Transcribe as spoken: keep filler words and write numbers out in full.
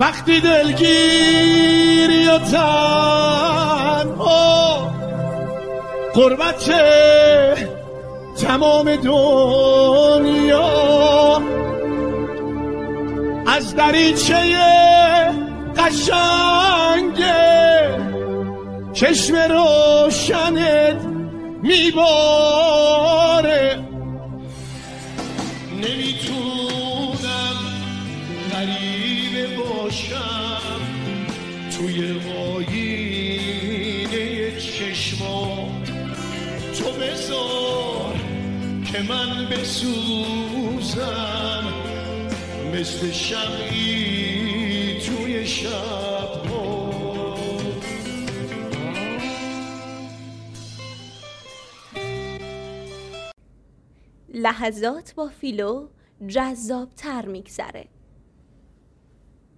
وقتی دلگیری و تنها غربت تمام دنیا از دریچه قشنگ چشم روشنت میباره. نمیتونم غریبه باشم توی آینه چشمام، تو بذار که من بسوزم مثل شمعی توی شب‌ها. لحظات با فیلو جذاب‌تر میگذره.